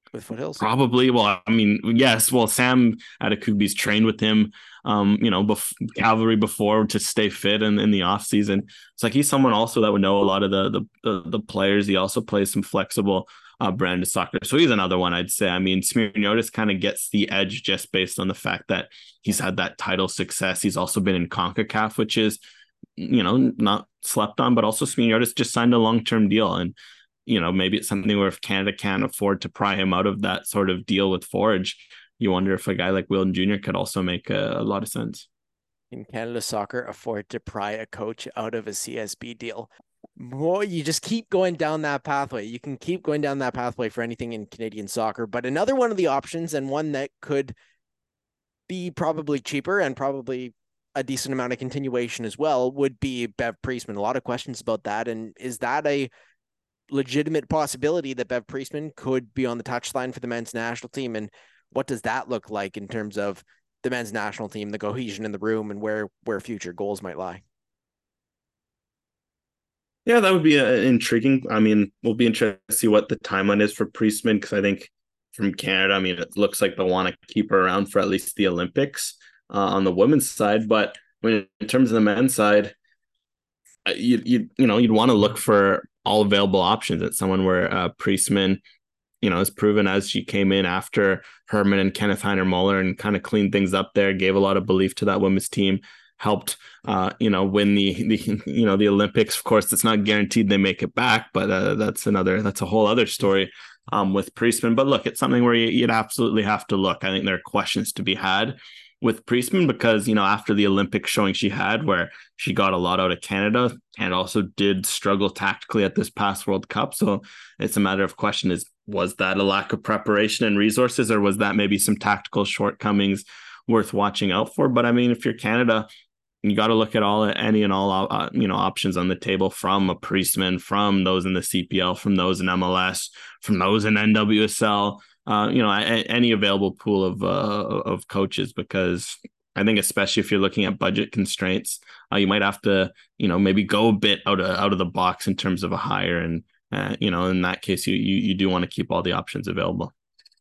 with Foothills? Probably. Well, I mean, yes. Well, Sam Adekubi's trained with him, um, you know, bef- Cavalry before to stay fit in, in the off season. It's like he's someone also that would know a lot of the the the, the players. He also plays some flexible uh, brand of soccer, so he's another one I'd say. I mean, Smirniotis kind of gets the edge just based on the fact that he's had that title success. He's also been in CONCACAF, which is, you know, not slept on, but also Smirniotis just signed a long term deal. And you know, maybe it's something where if Canada can't afford to pry him out of that sort of deal with Forge, you wonder if a guy like Wilden Junior could also make a, a lot of sense. Can Canada Soccer afford to pry a coach out of a C S B deal? Boy, you just keep going down that pathway. You can keep going down that pathway for anything in Canadian soccer. But another one of the options, and one that could be probably cheaper and probably a decent amount of continuation as well, would be Bev Priestman. A lot of questions about that. And is that a legitimate possibility that Bev Priestman could be on the touchline for the men's national team? And what does that look like in terms of the men's national team, the cohesion in the room, and where where future goals might lie? Yeah, that would be uh, intriguing. I mean, we'll be interested to see what the timeline is for Priestman, because I think from Canada, I mean, it looks like they'll want to keep her around for at least the Olympics uh, on the women's side. But when in terms of the men's side, you you you know you'd want to look for all available options at someone where uh, Priestman, you know, has proven as she came in after Herman and Kenneth Heiner Muller and kind of cleaned things up there, gave a lot of belief to that women's team, helped, uh, you know, win the, the, you know, the Olympics. Of course, it's not guaranteed they make it back, but uh, that's another, that's a whole other story um, with Priestman. But look, it's something where you, you'd absolutely have to look. I think there are questions to be had with Priestman because, you know, after the Olympic showing she had where she got a lot out of Canada and also did struggle tactically at this past World Cup. So it's a matter of question is, was that a lack of preparation and resources, or was that maybe some tactical shortcomings worth watching out for? But I mean, if you're Canada, you got to look at all any and all uh, you know options on the table, from a Priestman, from those in the C P L, from those in M L S, from those in N W S L. Uh, you know, a, any available pool of uh, of coaches, because I think especially if you're looking at budget constraints, uh, you might have to, you know, maybe go a bit out of out of the box in terms of a hire, and uh, you know, in that case, you you you do want to keep all the options available.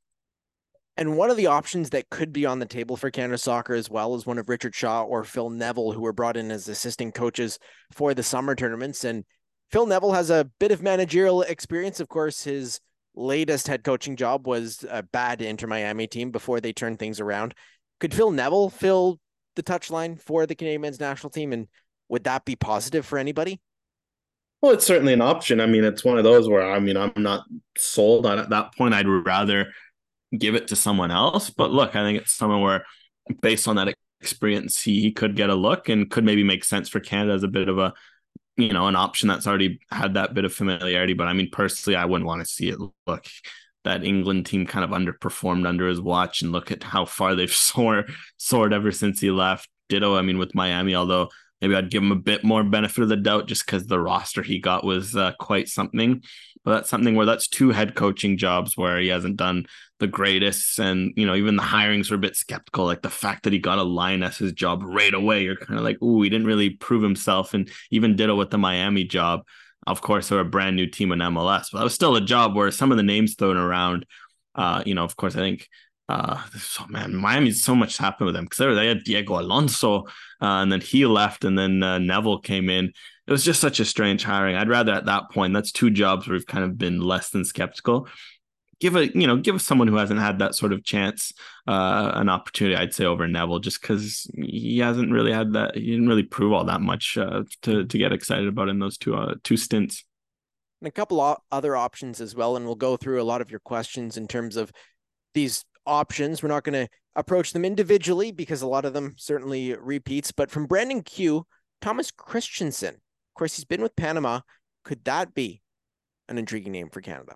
And one of the options that could be on the table for Canada Soccer as well is one of Richard Shaw or Phil Neville, who were brought in as assistant coaches for the summer tournaments. And Phil Neville has a bit of managerial experience. Of course, his latest head coaching job was a bad Inter Miami team before they turned things around. Could Phil Neville fill the touchline for the Canadian men's national team? And would that be positive for anybody? Well, it's certainly an option. I mean, it's one of those where, I mean, I'm not sold on at that point. I'd rather give it to someone else. But look, I think it's someone where, based on that experience, he, he could get a look and could maybe make sense for Canada as a bit of a, you know, an option that's already had that bit of familiarity. But I mean, personally, I wouldn't want to see it. Look, that England team kind of underperformed under his watch, and look at how far they've soared, soared ever since he left. Ditto, I mean, with Miami, although maybe I'd give him a bit more benefit of the doubt just because the roster he got was uh, quite something. But that's something where that's two head coaching jobs where he hasn't done the greatest. And, you know, even the hirings were a bit skeptical. Like the fact that he got a Lioness's job right away, you're kind of like, ooh, he didn't really prove himself. And even ditto with the Miami job. Of course, they're a brand new team in M L S, but that was still a job where some of the names thrown around, uh, you know, of course, I think, uh, so man, Miami's so much happened with them because they had Diego Alonso, uh, and then he left, and then uh, Neville came in. It was just such a strange hiring. I'd rather at that point, that's two jobs where we've kind of been less than skeptical. Give a, you know, give someone who hasn't had that sort of chance uh, an opportunity, I'd say, over Neville, just because he hasn't really had that. He didn't really prove all that much uh, to to get excited about in those two uh, two stints. And a couple of other options as well, and we'll go through a lot of your questions in terms of these options. We're not going to approach them individually because a lot of them certainly repeats. But from Brandon Q, Thomas Christensen. Of course, he's been with Panama. Could that be an intriguing name for Canada?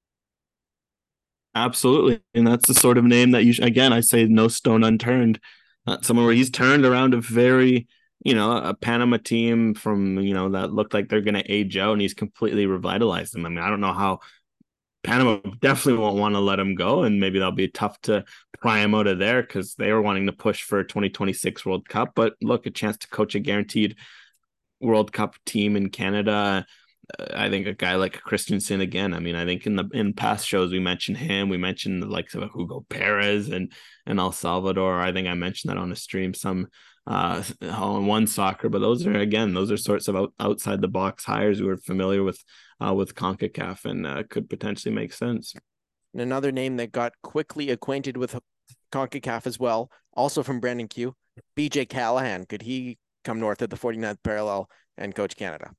Absolutely. And that's the sort of name that you, again, I say no stone unturned. Uh, someone where he's turned around a very, you know, a Panama team from, you know, that looked like they're going to age out, and he's completely revitalized them. I mean, I don't know how Panama definitely won't want to let him go, and maybe that'll be tough to pry him out of there because they were wanting to push for a twenty twenty-six World Cup. But look, a chance to coach a guaranteed World Cup team in Canada. I think a guy like Christensen again. I mean, I think in the in past shows we mentioned him. We mentioned the likes of Hugo Perez and and El Salvador. I think I mentioned that on a stream some uh on One Soccer. But those are again, those are sorts of out, outside the box hires who are familiar with uh, with CONCACAF and uh, could potentially make sense. And another name that got quickly acquainted with CONCACAF as well, also from Brandon Q, B J Callahan. Could he come north of the forty-ninth parallel and coach Canada?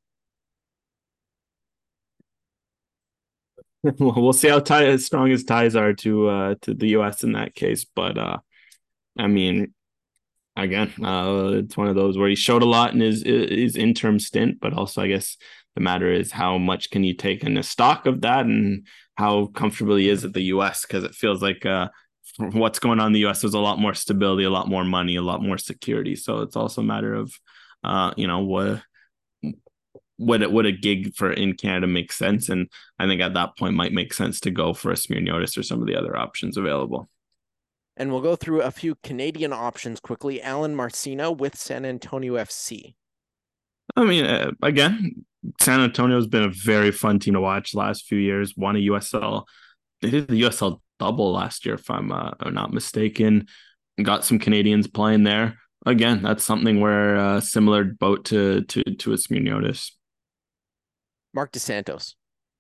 We'll see how tie, as strong his ties are to uh, to the U S in that case. But uh, I mean, again, uh, it's one of those where he showed a lot in his his interim stint, but also I guess the matter is how much can you take in the stock of that and how comfortable he is at the U S, because it feels like uh, what's going on in the U S, there's a lot more stability, a lot more money, a lot more security. So it's also a matter of, uh, you know, what would it would a gig for in Canada make sense? And I think at that point might make sense to go for a Smirniotis or some of the other options available. And we'll go through a few Canadian options quickly. Alan Marcino with San Antonio F C. I mean, uh, again, San Antonio's been a very fun team to watch the last few years. Won a U S L. They did the U S L double last year, if I'm uh, not mistaken. Got some Canadians playing there. Again, that's something where uh, similar boat to to to a Smirniotis. Mark DeSantos.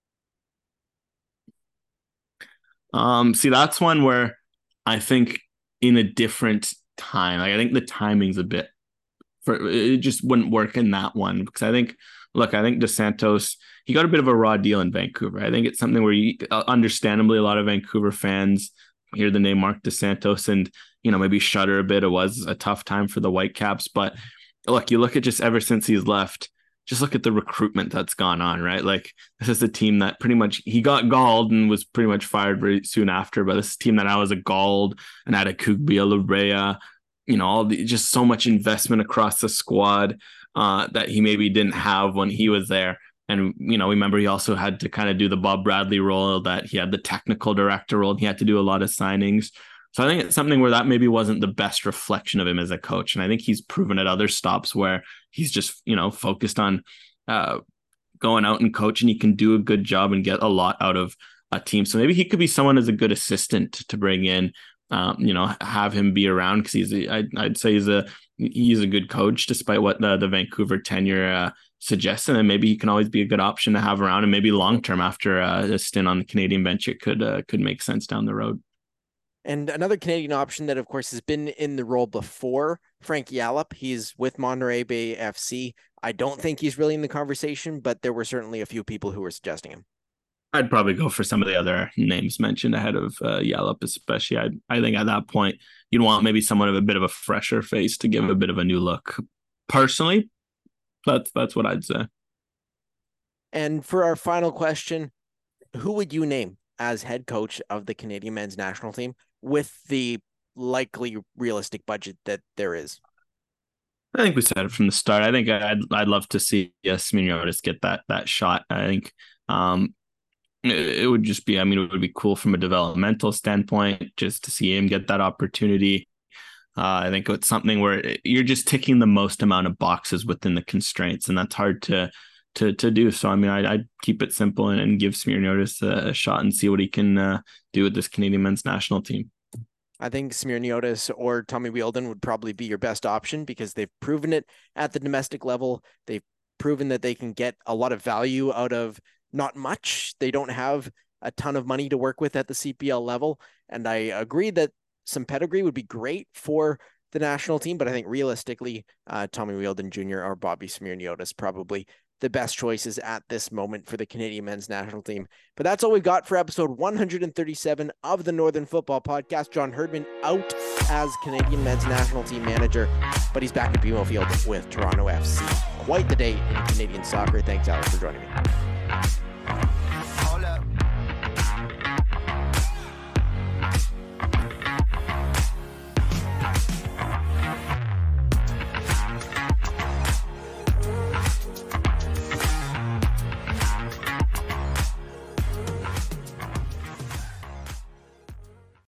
Um, see, that's one where I think in a different time, like I think the timing's a bit for it just wouldn't work in that one because I think, look, I think DeSantos, he got a bit of a raw deal in Vancouver. I think it's something where you, understandably, a lot of Vancouver fans hear the name Mark DeSantos and, you know, maybe shudder a bit. It was a tough time for the Whitecaps, but look, you look at just ever since he's left, just look at the recruitment that's gone on, right? Like this is a team that pretty much he got galled and was pretty much fired very soon after. But this is a team that now is a galled and had a Kugbia Labrea, you know, all the just so much investment across the squad uh, that he maybe didn't have when he was there. And, you know, remember he also had to kind of do the Bob Bradley role, that he had the technical director role and he had to do a lot of signings. So I think it's something where that maybe wasn't the best reflection of him as a coach. And I think he's proven at other stops where he's just, you know, focused on uh, going out and coaching. He can do a good job and get a lot out of a team. So maybe he could be someone as a good assistant to bring in, um, you know, have him be around because he's, a, I'd, I'd say he's a, he's a good coach despite what the, the Vancouver tenure uh, suggests. And maybe he can always be a good option to have around and maybe long-term after uh, a stint on the Canadian bench, it could, uh, could make sense down the road. And another Canadian option that, of course, has been in the role before, Frank Yallop. He's with Monterey Bay F C. I don't think he's really in the conversation, but there were certainly a few people who were suggesting him. I'd probably go for some of the other names mentioned ahead of uh, Yallop, especially. I I think at that point, you'd want maybe someone of a bit of a fresher face to give a bit of a new look. Personally, that's, that's what I'd say. And for our final question, who would you name as head coach of the Canadian men's national team with the likely realistic budget that there is? I think we said it from the start. I think I'd I'd love to see yes, Smirniotis get that that shot. I think um, it, it would just be. I mean, it would be cool from a developmental standpoint just to see him get that opportunity. Uh, I think it's something where you're just ticking the most amount of boxes within the constraints, and that's hard to to to do. So I mean, I, I'd keep it simple and, and give Smirniotis a, a shot and see what he can uh, do with this Canadian men's national team. I think Smirniotis or Tommy Wheeldon would probably be your best option because they've proven it at the domestic level. They've proven that they can get a lot of value out of not much. They don't have a ton of money to work with at the C P L level. And I agree that some pedigree would be great for the national team, but I think realistically, uh, Tommy Wheeldon Junior or Bobby Smirniotis probably the best choices at this moment for the Canadian men's national team. But that's all we've got for episode one hundred thirty-seven of the Northern Football Podcast. John Herdman out as Canadian men's national team manager, but he's back at B M O Field with Toronto F C. Quite the day in Canadian soccer. Thanks, Alex, for joining me.